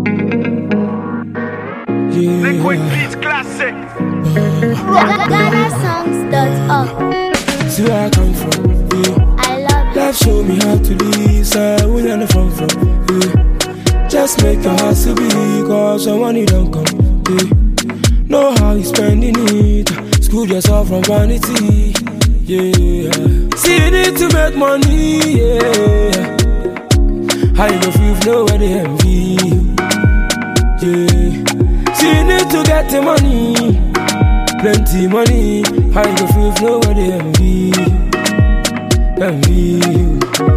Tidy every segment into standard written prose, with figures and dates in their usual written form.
Liquid Beats Classic. GhanaSongs.org. See where I come from, yeah. I love it. Life show me how to live, so we learn from, yeah. Just make your heart to be, cause your money don't come, yeah. Know how you spending it, school yourself from vanity, yeah. See you need to make money, yeah. How you go feel if nobody envy you, yeah. See you need to get the money, plenty money. How you go feel if nobody envy you?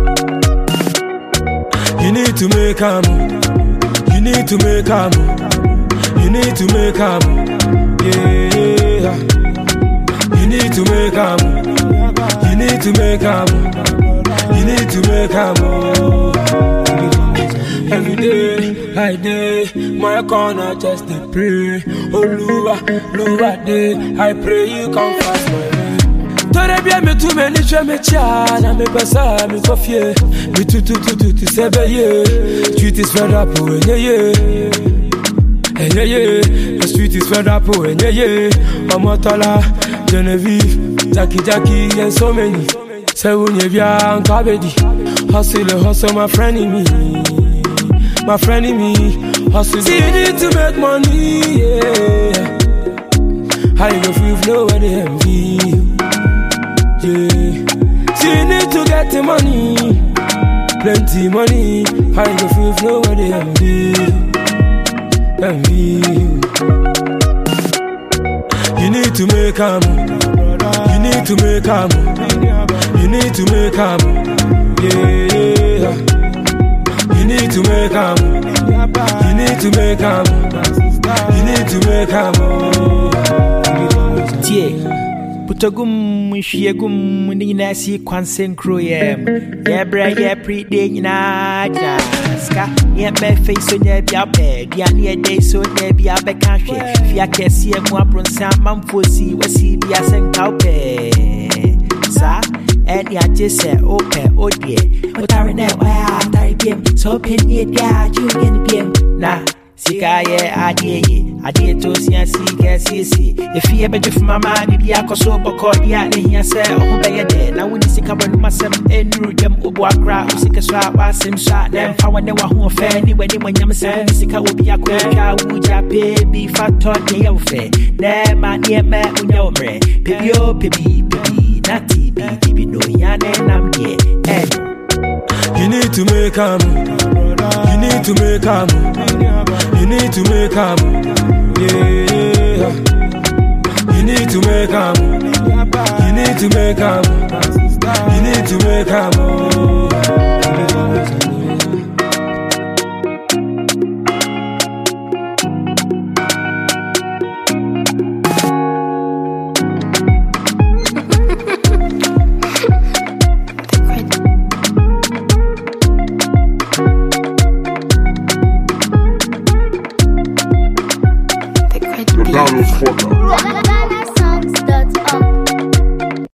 You need to make a move. You need to make a move. You need to make a move. Yeah. You need to make a move. You need to make a move. You need to make a move. Every day, I day, my corner just to pray. Oh, Lua, day, I pray you come fast, my way. Don't be me too many chana, me pasa, me coffee, me tu sebe ye. Street is fed up, oh, yeah. The street is fed up, oh, yeah. Amatola, Genevieve, Jackie, and so many. Say when you be on Kabedi, hustle, my friend in me. My friend in me, hustle. See you need to make money, yeah. How you go feel if nobody envy you, yeah. See you need to get the money, plenty money. How you go feel if nobody envy you? You need to make a move. You need to make a move. You need to make a move, yeah. You need to make a move. You need to make a move. You need to make a move. Tie, putagum, shiagum, ninasi, quansen cruem. Yeah, pre day in Ska. Yeah, my face on your bed. Yeah, near day so there be a backcountry. If you can see a more some mamfosi, was he be a sent cowpay. Sir, and ya just say, okay, oh dear. What are now? I game so pin it, yeah, you can be nah. Sika yeah, I did to see and see. If you ever do for my man, if you are so backward, yeah, he said, oh, by your dead. Now, when you see about myself and root them, Obuakra, Sika swap, was him shot them. How I never who fair anyway, when you're saying Sika will be a quick cow, would ya pay be fat taught the fair. Nah, man, yeah, man, when you're brave. Pibby, natty, be no yan and I'm here. You need to make a move. You need to make a move. You need to make a move, yeah. You need to make a move. You need to make a move. You need to make a move.